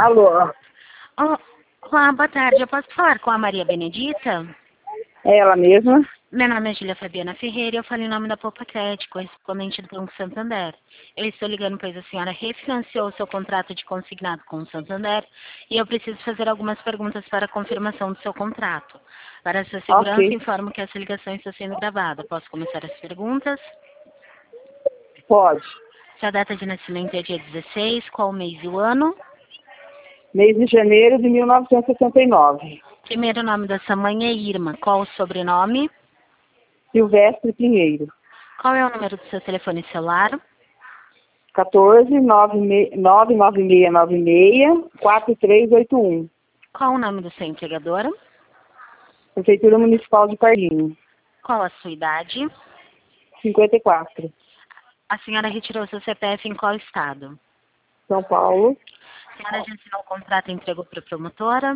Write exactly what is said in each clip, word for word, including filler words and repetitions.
Alô? Oh, olá, boa tarde. Eu posso falar com a Maria Benedita? É ela mesma? Meu nome é Julia Fabiana Ferreira e eu falo em nome da Poupa Crédito, correspondente do Banco Santander. Eu estou ligando pois a senhora refinanciou o seu contrato de consignado com o Santander e eu preciso fazer algumas perguntas para a confirmação do seu contrato. Para a sua segurança, Ok. informo que essa ligação está sendo gravada. Posso começar as perguntas? Pode. Sua data de nascimento é dia dezesseis, qual o mês e o ano? Mês de janeiro de mil novecentos e sessenta e nove. Primeiro nome da sua mãe é Irma. Qual o sobrenome? Silvestre Pinheiro. Qual é o número do seu telefone celular? quatorze, nove nove seis nove seis, quatro três oito um. Qual o nome do seu empregador? Prefeitura Municipal de Pardinho. Qual a sua idade? cinquenta e quatro. A senhora retirou seu C P F em qual estado? São Paulo. A senhora já assinou o contrato e entregou para a promotora?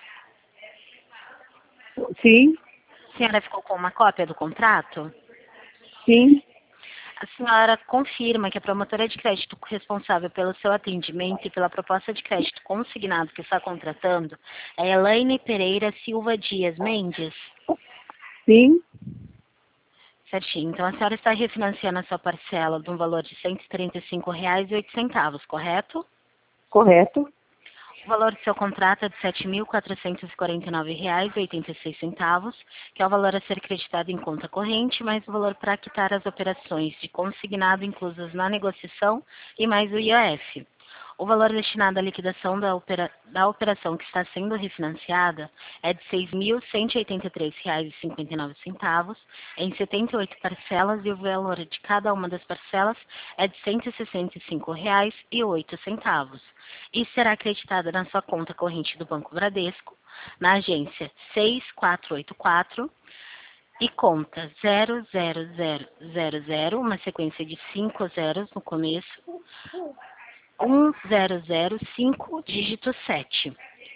Sim. A senhora ficou com uma cópia do contrato? Sim. A senhora confirma que a promotora de crédito responsável pelo seu atendimento e pela proposta de crédito consignado que está contratando é Elaine Pereira Silva Dias Mendes? Sim. Certinho. Então a senhora está refinanciando a sua parcela de um valor de cento e trinta e cinco reais e oito centavos, correto? Correto. O valor do seu contrato é de sete mil quatrocentos e quarenta e nove reais e oitenta e seis centavos, que é o valor a ser creditado em conta corrente, mais o valor para quitar as operações de consignado inclusas na negociação e mais o I O F. O valor destinado à liquidação da, opera, da operação que está sendo refinanciada é de seis mil cento e oitenta e três reais e cinquenta e nove centavos em setenta e oito parcelas e o valor de cada uma das parcelas é de cento e sessenta e cinco reais e oito centavos. E será acreditada na sua conta corrente do Banco Bradesco, na agência seis quatro oito quatro e conta zero zero zero zero zero, uma sequência de cinco zeros no começo, um zero zero cinco dígito sete.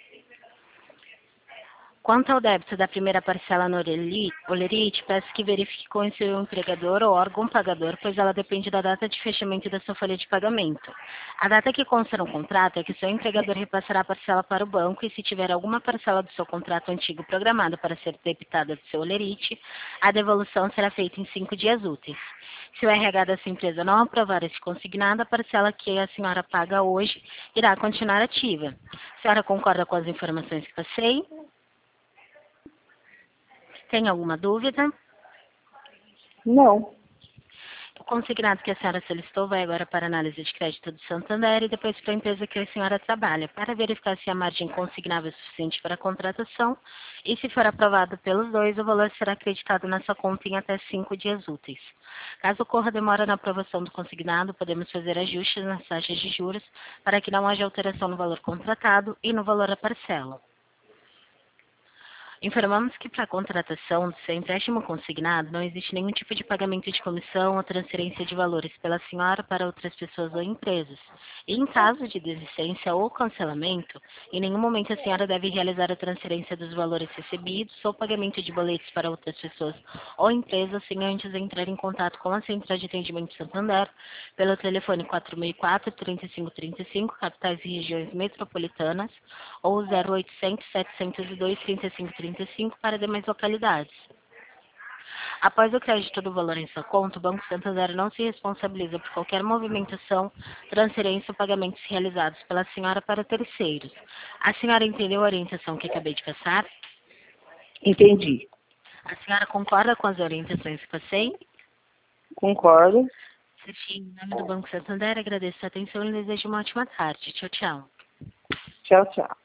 Quanto ao débito da primeira parcela no Olerite, peço que verifique com o seu empregador ou órgão pagador, pois ela depende da data de fechamento da sua folha de pagamento. A data que consta no contrato é que seu empregador repassará a parcela para o banco e se tiver alguma parcela do seu contrato antigo programada para ser debitada do seu Olerite, a devolução será feita em cinco dias úteis. Se o R H da sua empresa não aprovar esse consignado, a parcela que a senhora paga hoje irá continuar ativa. A senhora concorda com as informações que passei? Tem alguma dúvida? Não. O consignado que a senhora solicitou vai agora para a análise de crédito do Santander e depois para a empresa que a senhora trabalha, para verificar se a margem consignável é suficiente para a contratação e, se for aprovado pelos dois, o valor será acreditado na sua conta em até cinco dias úteis. Caso ocorra demora na aprovação do consignado, podemos fazer ajustes nas taxas de juros para que não haja alteração no valor contratado e no valor da parcela. Informamos que para a contratação do seu empréstimo consignado não existe nenhum tipo de pagamento de comissão ou transferência de valores pela senhora para outras pessoas ou empresas. E em caso de desistência ou cancelamento, em nenhum momento a senhora deve realizar a transferência dos valores recebidos ou pagamento de boletos para outras pessoas ou empresas sem antes entrar em contato com a Central de Atendimento Santander pelo telefone quatro seis quatro, três cinco três cinco, capitais e regiões metropolitanas, ou zero oitocentos, setecentos e dois, trinta e cinco trinta e cinco para demais localidades. Após o crédito do valor em sua conta, o Banco Santander não se responsabiliza por qualquer movimentação, transferência ou pagamentos realizados pela senhora para terceiros. A senhora entendeu a orientação que acabei de passar? Entendi. A senhora concorda com as orientações que passei? Concordo. Certinho. Em nome do Banco Santander, agradeço a atenção e desejo uma ótima tarde. Tchau, tchau. Tchau, tchau.